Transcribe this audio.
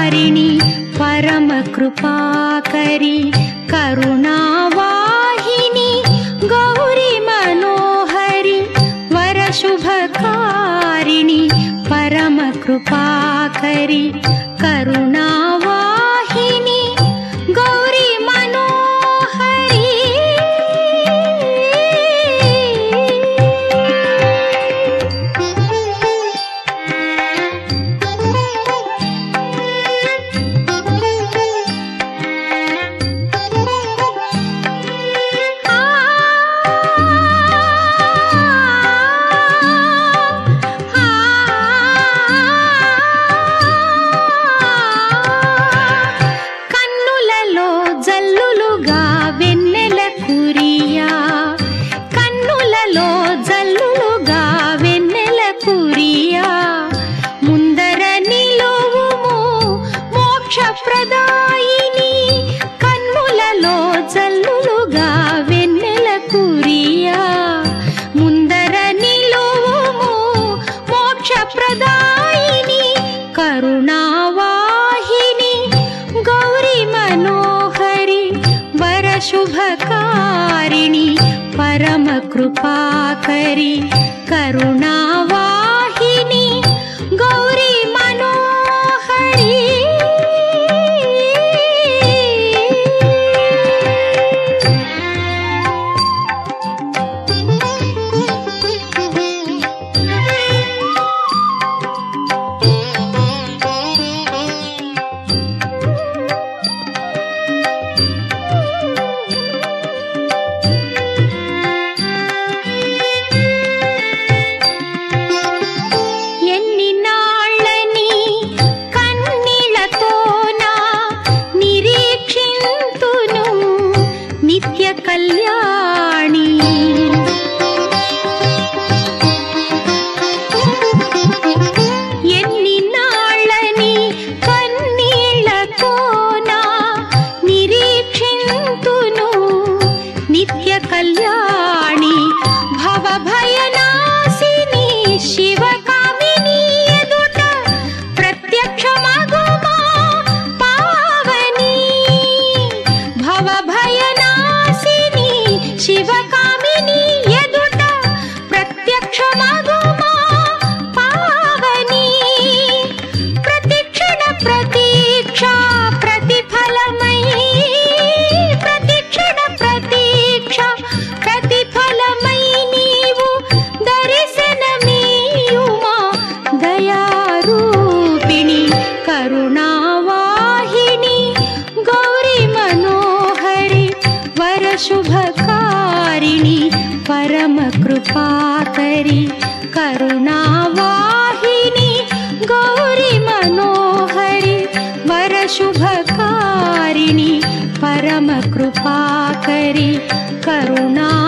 शुभकारिणि परम कृपाकरि करुणावाहिनि गौरी मनोहरि वर शुभकारिणि परम कृपाकरि करुणावाहिनि गौरी मनोहरि। ప్రదాయిని కన్నులలో జల్లులుగా వెన్నెల కురియా ముందర నిలువుము మోక్ష ప్రదాయిని కరుణావాహిని గౌరీ మనోహరి వర శుభకారిణి పరమ కృపాకరి కరుణావాహిని గౌరీ మనోహరి। నిత్య కళ్యాణి ఎన్ని నాళ్ళని కన్నీళ్లతోనా నిరీక్షింతును నిత్య కళ్యాణి భవభయనాశిని శివకామిని ఎదుట ప్రత్యక్షమగుమా పావని భవభయనాశిని శివకామిని ఎదుట ప్రత్యక్షమగుమా పావని ప్రతిక్షణ ప్రతీక్ష ప్రతిఫలమై ప్రతిక్షణ ప్రతీక్ష ప్రతిఫలమై నీవు దర్శనమీయుమా దయారూపిణి కరుణావాహిని గౌరీ మనోహరి వర శుభకారిణి పరమ కృపాకరి కరుణావాహిని గౌరీ మనోహరి వర శుభకారిణి పరమ కృపాకరి కరుణా